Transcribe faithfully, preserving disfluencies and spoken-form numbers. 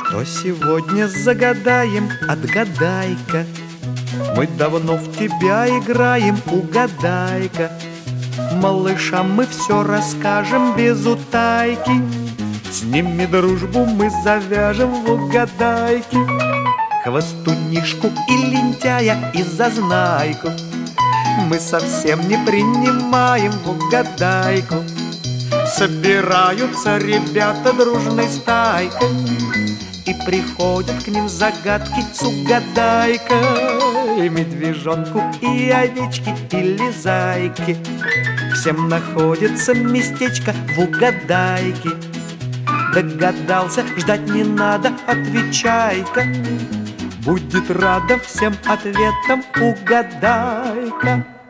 Что сегодня загадаем, отгадай-ка. Мы давно в тебя играем, угадай-ка. Малышам мы все расскажем без утайки. С ними дружбу мы завяжем в угадайке. Хвостунишку и лентяя, и зазнайку мы совсем не принимаем в угадайку. Собираются ребята дружной стайкой и приходят к ним загадки с угадайкой. И медвежонку, и овечке, или зайке всем находится местечко в угадайке. Догадался, ждать не надо, отвечай-ка. Будет рада всем ответам угадайка.